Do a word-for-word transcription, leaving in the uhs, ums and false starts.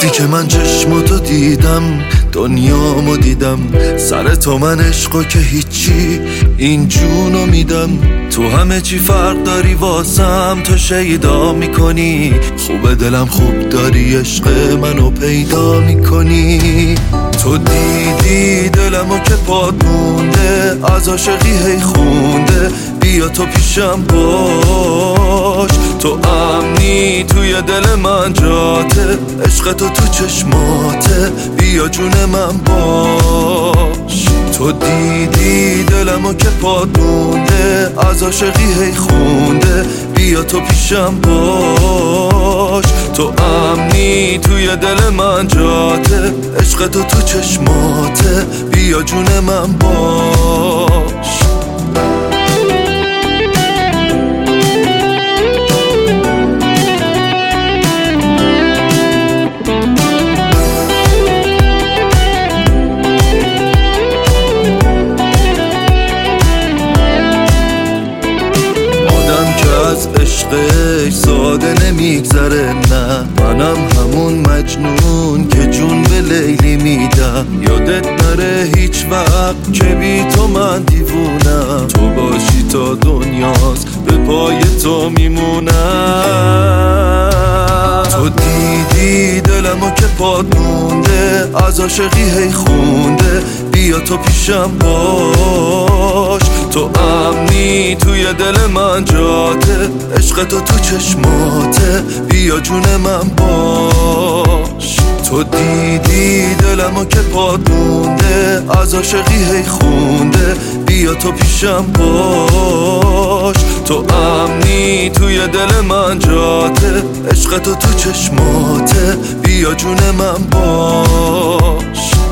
وقتی که من چشماتو دیدم دنیامو دیدم، سر تو من عشقو که هیچی این جونو میدم. تو همه چی فرق داری واسم، تو شیدا میکنی، خوب دلم خوب داری عشق منو پیدا میکنی. تو دیدی دلمو که پاد مونده، از عاشقی هی خونده، بیا تو پیشم باش. تو امنی توی دل من جاته، عشق تو تو چشماته، بیا جون من باش. تو دیدی دلمو که پاد مونده، از عاشقی هی خونده، بیا تو پیشم باش. تو امنی توی دل من جاته، عشق تو تو چشماته، بیا جون من باش. عشقش ساده نمیگذره، نه منم همون مجنون که جون به لیلی میدم. یادت نره هیچ وقت که بی تو من دیوونم، تو باشی تا دنیاست به پای تو میمونم. تو دیدی دلمو که پاد مونده، از عاشقی هی خونده، بیا تو پیشم باش. تو امنی توی دل من جاته، عشق تو تو چشماته، بیا جون من باش. تو دیدی دلمو که پاد مونده، از عاشقی هی خونده، بیا تو پیشم باش. تو امنی توی دل من جاته، عشق تو تو چشماته، بیا جون من باش.